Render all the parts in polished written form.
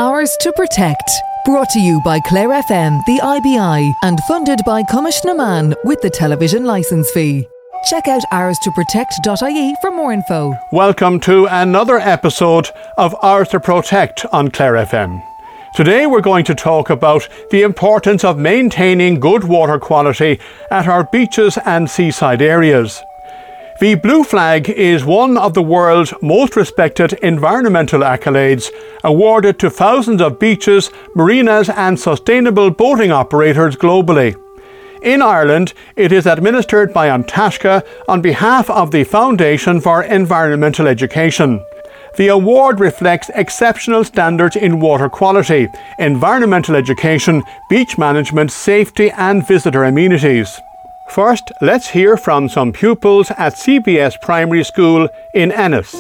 Ours to Protect. Brought to you by Clare FM, the IBI, and funded by Cumish na Man with the television licence fee. Check out ourstoprotect.ie for more info. Welcome to another episode of Ours to Protect on Clare FM. Today we're going to talk about the importance of maintaining good water quality at our beaches and seaside areas. The Blue Flag is one of the world's most respected environmental accolades, awarded to thousands of beaches, marinas and sustainable boating operators globally. In Ireland, it is administered by An Taisce on behalf of the Foundation for Environmental Education. The award reflects exceptional standards in water quality, environmental education, beach management, safety and visitor amenities. First, let's hear from some pupils at CBS Primary School in Ennis.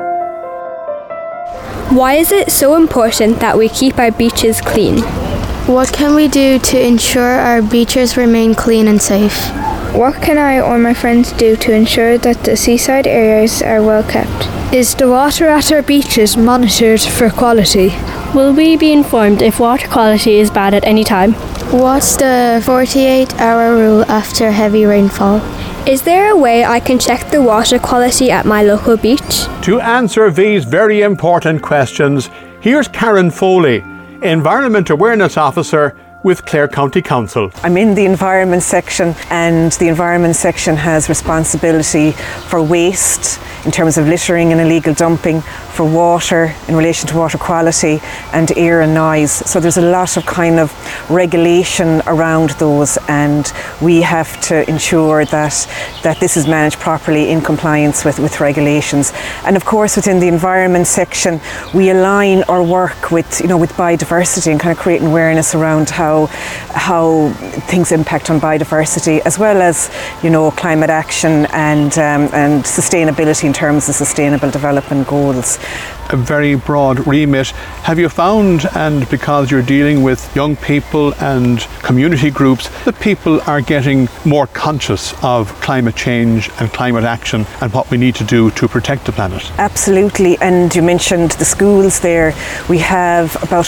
Why is it so important that we keep our beaches clean? What can we do to ensure our beaches remain clean and safe? What can I or my friends do to ensure that the seaside areas are well kept? Is the water at our beaches monitored for quality? Will we be informed if water quality is bad at any time? What's the 48-hour rule after heavy rainfall? Is there a way I can check the water quality at my local beach? To answer these very important questions, here's Karen Foley, Environment Awareness Officer with Clare County Council. I'm in the environment section, and the environment section has responsibility for waste in terms of littering and illegal dumping, for water in relation to water quality, and air and noise. So there's a lot of kind of regulation around those, and we have to ensure that this is managed properly in compliance with regulations. And of course, within the environment section, we align our work with biodiversity and kind of creating awareness around how things impact on biodiversity, as well as climate action and sustainability in terms of sustainable development goals. A very broad remit. Have you found, and because you're dealing with young people and community groups, that people are getting more conscious of climate change and climate action and what we need to do to protect the planet? Absolutely, and you mentioned the schools there. We have about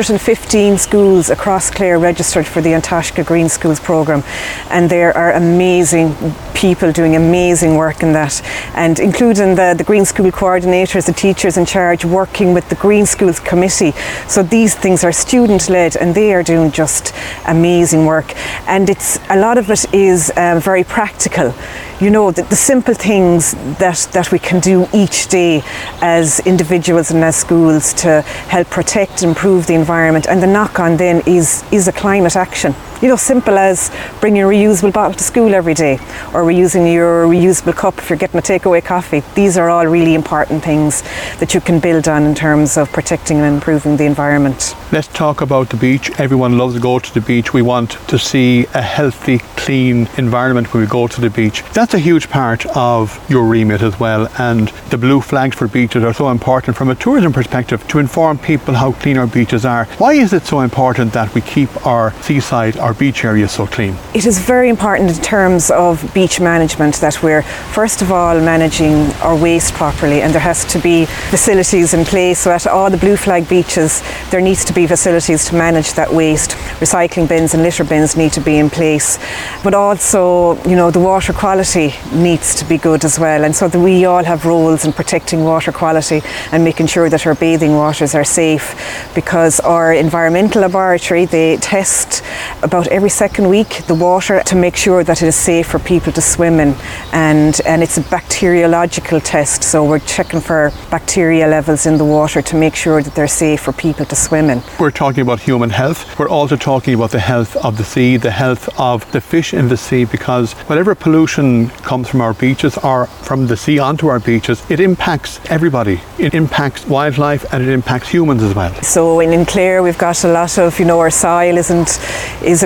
115 schools across Clare registered for the An Taisce Green Schools programme, and there are amazing people doing amazing work in that, and including the Green School coordinators, the teachers in charge, working with the Green Schools Committee. So these things are student led, and they are doing just amazing work, and a lot of it is very practical. The simple things that we can do each day as individuals and as schools to help protect and improve the environment, and the knock on then is a climate action. Simple as bringing a reusable bottle to school every day, or reusing your reusable cup if you're getting a takeaway coffee. These are all really important things that you can build on in terms of protecting and improving the environment. Let's talk about the beach. Everyone loves to go to the beach. We want to see a healthy, clean environment when we go to the beach. That's a huge part of your remit as well, and the blue flags for beaches are so important from a tourism perspective to inform people how clean our beaches are. Why is it so important that we keep our seaside, our beach areas so clean? It is very important in terms of beach management that we're first of all managing our waste properly, and there has to be facilities in place. So at all the blue flag beaches there needs to be facilities to manage that waste. Recycling bins and litter bins need to be in place, but also the water quality needs to be good as well, and so that we all have roles in protecting water quality and making sure that our bathing waters are safe, because our environmental laboratory, they test about every second week the water to make sure that it is safe for people to swim in, and it's a bacteriological test, so we're checking for bacteria levels in the water to make sure that they're safe for people to swim in. We're talking about human health. We're also talking about the health of the sea, the health of the fish in the sea, because whatever pollution comes from our beaches or from the sea onto our beaches, it impacts everybody. It impacts wildlife and it impacts humans as well. So in Clare we've got a lot of, our soil isn't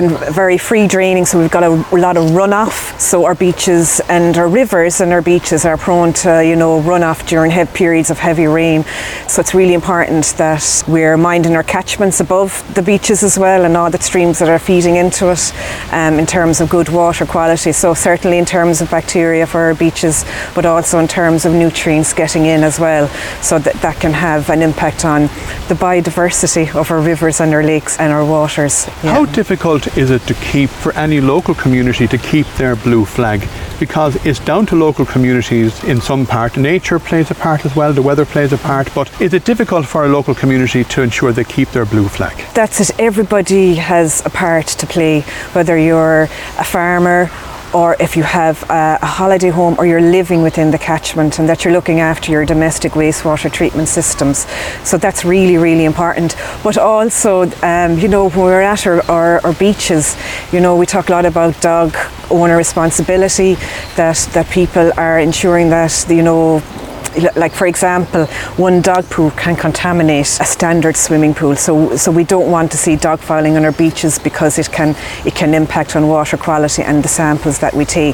and very free draining, so we've got a lot of runoff. So our beaches and our rivers and our beaches are prone to, runoff during periods of heavy rain. So it's really important that we're minding our catchments above the beaches as well, and all the streams that are feeding into it, in terms of good water quality. So certainly in terms of bacteria for our beaches, but also in terms of nutrients getting in as well. So that can have an impact on the biodiversity of our rivers and our lakes and our waters. Yeah. How difficult is it to keep, for any local community, to keep their blue flag? Because it's down to local communities in some part. Nature plays a part as well, the weather plays a part, but is it difficult for a local community to ensure they keep their blue flag? That's it. Everybody has a part to play, whether you're a farmer or if you have a holiday home or you're living within the catchment, and that you're looking after your domestic wastewater treatment systems. So that's really, really important. But also, when we're at our beaches, we talk a lot about dog owner responsibility, that people are ensuring that, like for example, one dog poo can contaminate a standard swimming pool. So we don't want to see dog fouling on our beaches, because it can impact on water quality and the samples that we take.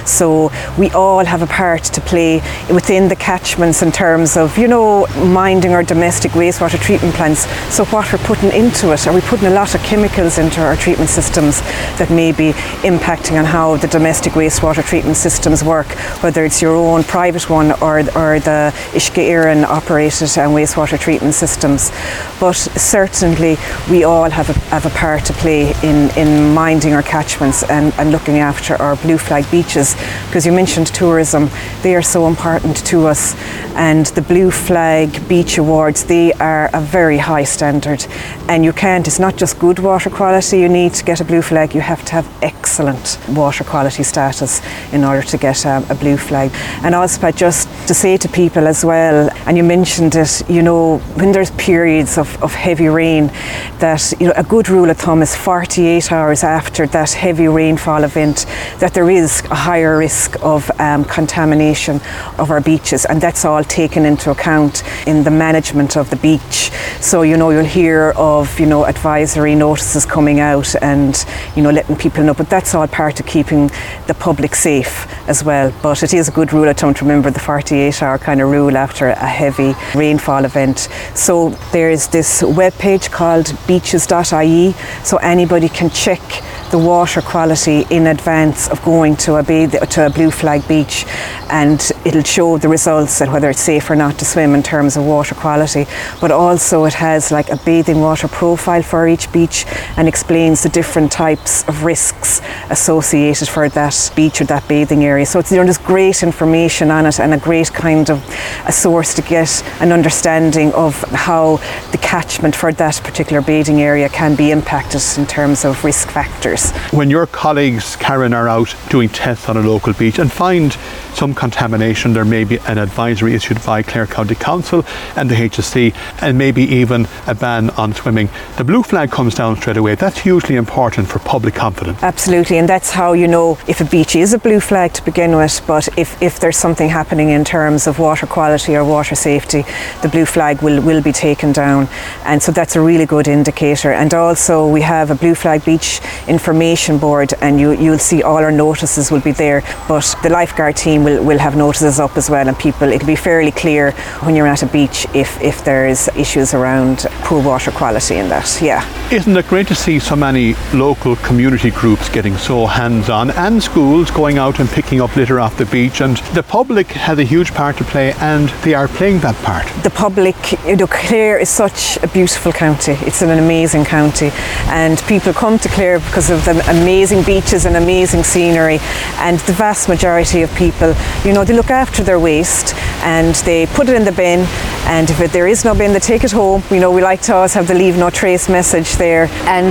So we all have a part to play within the catchments in terms of, minding our domestic wastewater treatment plants. So what we're putting into it, are we putting a lot of chemicals into our treatment systems that may be impacting on how the domestic wastewater treatment systems work, whether it's your own private one or the Uisce Éireann operated wastewater treatment systems. But certainly we all have a part to play in minding our catchments and looking after our blue flag beaches, because you mentioned tourism. They are so important to us, and the Blue Flag Beach Awards, they are a very high standard, and it's not just good water quality you need to get a blue flag, you have to have excellent water quality status in order to get a blue flag. And also, just to say to people as well, and you mentioned it, when there's periods of heavy rain, that a good rule of thumb is 48 hours after that heavy rainfall event, that there is a higher risk of contamination of our beaches, and that's all taken into account in the management of the beach. So you'll hear of advisory notices coming out and letting people know, but that's all part of keeping the public safe as well. But it is a good rule of thumb to remember the 48-hour kind of rule after a heavy rainfall event. So there's this webpage called beaches.ie, so anybody can check the water quality in advance of going to a blue flag beach, and it'll show the results and whether it's safe or not to swim in terms of water quality. But also it has like a bathing water profile for each beach and explains the different types of risks associated for that beach or that bathing area. So it's there's great information on it, and a great kind of a source to get an understanding of how the catchment for that particular bathing area can be impacted in terms of risk factors. When your colleagues, Karen, are out doing tests on a local beach and find some contamination, there may be an advisory issued by Clare County Council and the HSC, and maybe even a ban on swimming. The blue flag comes down straight away. That's hugely important for public confidence. Absolutely, and that's how you know if a beach is a blue flag to begin with, but if there's something happening in terms of water quality or water safety, the blue flag will be taken down, and so that's a really good indicator. And also we have a blue flag beach information board, and you'll see all our notices will be there, but the lifeguard team will have notices up as well, and it'll be fairly clear when you're at a beach if there's issues around poor water quality in that. Yeah. Isn't it great to see so many local community groups getting so hands-on, and schools going out and picking up litter off the beach, and the public has a huge part to play, and they are playing that part. The public, Clare is such a beautiful county. It's an amazing county, and people come to Clare because of the amazing beaches and amazing scenery, and the vast majority of people, they look after their waste and they put it in the bin, and if there is no bin, they take it home. We like to always have the leave no trace message there, and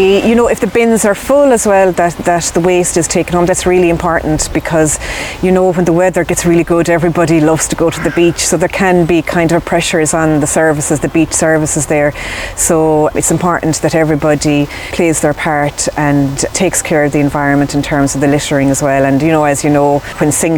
if the bins are full as well, that the waste is taken home. That's really important, because when the weather gets really good, everybody loves to go to the beach, so there can be kind of pressures on the beach services there. So it's important that everybody plays their part and takes care of the environment in terms of the littering as well. And as when single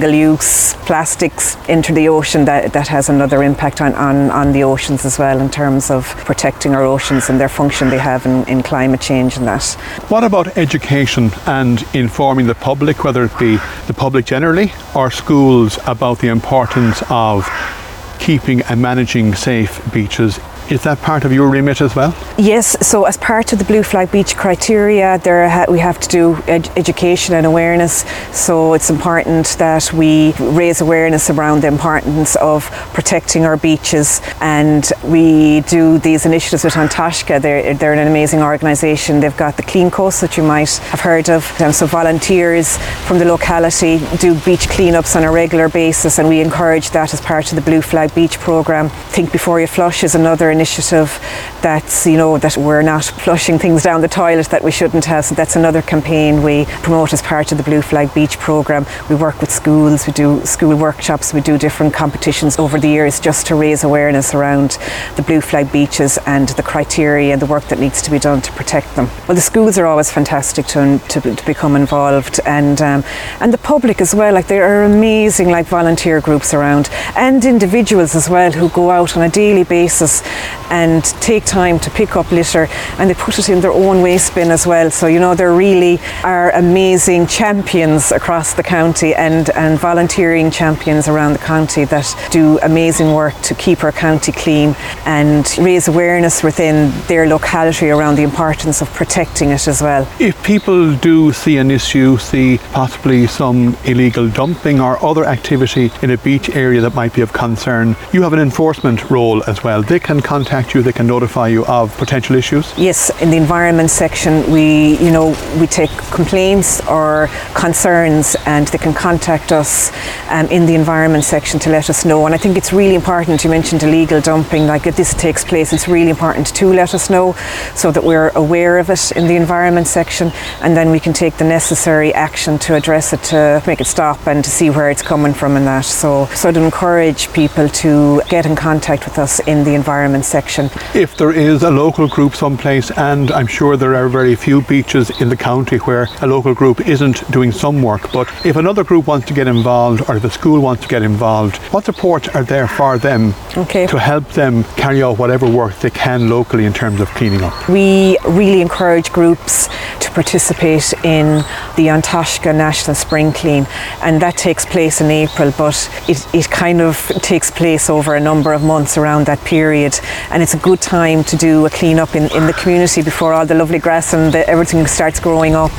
single-use plastics enter the ocean, that has another impact on the oceans as well, in terms of protecting our oceans and their function they have in climate change and that. What about education and informing the public, whether it be the public generally or schools, about the importance of keeping and managing safe beaches? Is that part of your remit as well? Yes, so as part of the Blue Flag Beach criteria, we have to do education and awareness. So it's important that we raise awareness around the importance of protecting our beaches, and we do these initiatives with An Taisce. They're an amazing organisation. They've got the Clean Coast that you might have heard of. So volunteers from the locality do beach cleanups on a regular basis, and we encourage that as part of the Blue Flag Beach programme. Think Before You Flush is another initiative that's, that we're not flushing things down the toilet that we shouldn't have. So that's another campaign we promote as part of the Blue Flag Beach programme. We work with schools, we do school workshops, we do different competitions over the years just to raise awareness around the Blue Flag beaches and the criteria and the work that needs to be done to protect them. Well, the schools are always fantastic to become involved, and the public as well. Like, there are amazing volunteer groups around, and individuals as well, who go out on a daily basis and take time to pick up litter, and they put it in their own waste bin as well. So there really are amazing champions across the county and volunteering champions around the county that do amazing work to keep our county clean and raise awareness within their locality around the importance of protecting it as well. If people do see an issue, see possibly some illegal dumping or other activity in a beach area that might be of concern, you have an enforcement role as well. They can contact you, they can notify you of potential issues? Yes, in the environment section we take complaints or concerns, and they can contact us in the environment section to let us know. And I think it's really important, you mentioned illegal dumping, if this takes place, it's really important to let us know so that we're aware of it in the environment section, and then we can take the necessary action to address it, to make it stop and to see where it's coming from and that. So I'd encourage people to get in contact with us in the environment section. If there is a local group someplace, and I'm sure there are very few beaches in the county where a local group isn't doing some work, but if another group wants to get involved, or if a school wants to get involved, what support are there for them to help them carry out whatever work they can locally in terms of cleaning up? We really encourage groups to participate in the An Taisce National Spring Clean, and that takes place in April, but it kind of takes place over a number of months around that period, and it's a good time to do a clean up in the community before all the lovely grass and everything starts growing up.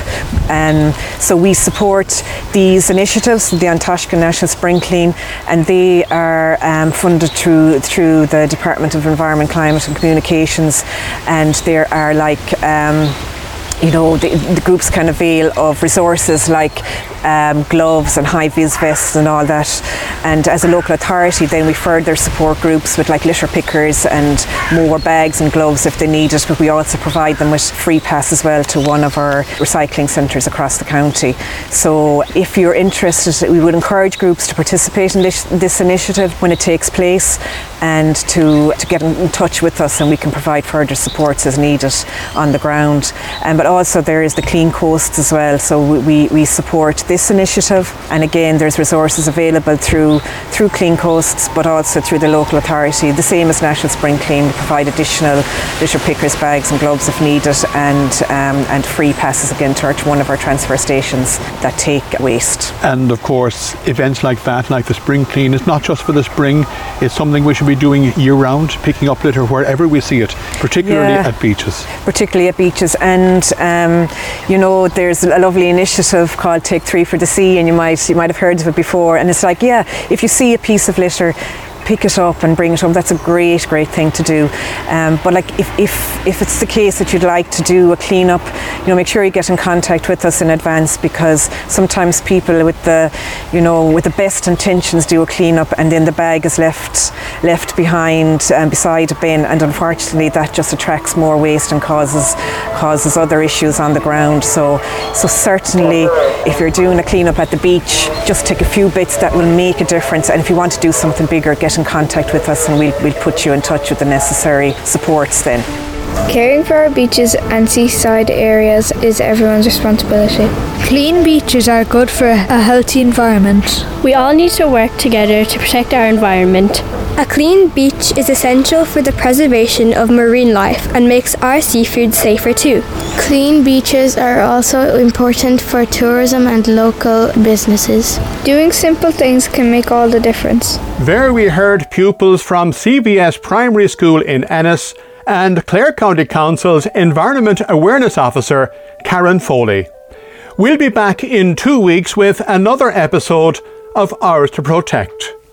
So we support these initiatives, the An Taisce National Spring Clean, and they are funded through the Department of Environment, Climate and Communications, and there are the groups can avail of resources like gloves and high-vis vests and all that. And as a local authority, then we further support groups with litter pickers and more bags and gloves if they need it, but we also provide them with free pass as well to one of our recycling centres across the county. So if you're interested, we would encourage groups to participate in this initiative when it takes place, and to get in touch with us, and we can provide further supports as needed on the ground. But also there is the Clean Coast as well, so we support this initiative, and again there's resources available through Clean Coasts, but also through the local authority, the same as National Spring Clean. We provide additional litter pickers, bags and gloves if needed, and free passes again to one of our transfer stations that take waste. And of course events like that, like the Spring Clean, is not just for the spring, it's something we should be doing year round, picking up litter wherever we see it, particularly at beaches. Particularly at beaches, and there's a lovely initiative called Take 3 for the Sea, and you might have heard of it before, and it's if you see a piece of litter, pick it up and bring it home. That's a great thing to do. But if it's the case that you'd like to do a clean up, make sure you get in contact with us in advance, because sometimes people with the best intentions do a clean up, and then the bag is left behind beside a bin, and unfortunately that just attracts more waste and causes other issues on the ground. So certainly if you're doing a clean up at the beach, just take a few bits that will make a difference, and if you want to do something bigger, get in contact with us, and we'll put you in touch with the necessary supports then. Caring for our beaches and seaside areas is everyone's responsibility. Clean beaches are good for a healthy environment. We all need to work together to protect our environment. A clean beach is essential for the preservation of marine life and makes our seafood safer too. Clean beaches are also important for tourism and local businesses. Doing simple things can make all the difference. There we heard pupils from CBS Primary School in Ennis and Clare County Council's Environment Awareness Officer, Karen Foley. We'll be back in 2 weeks with another episode of Ours to Protect.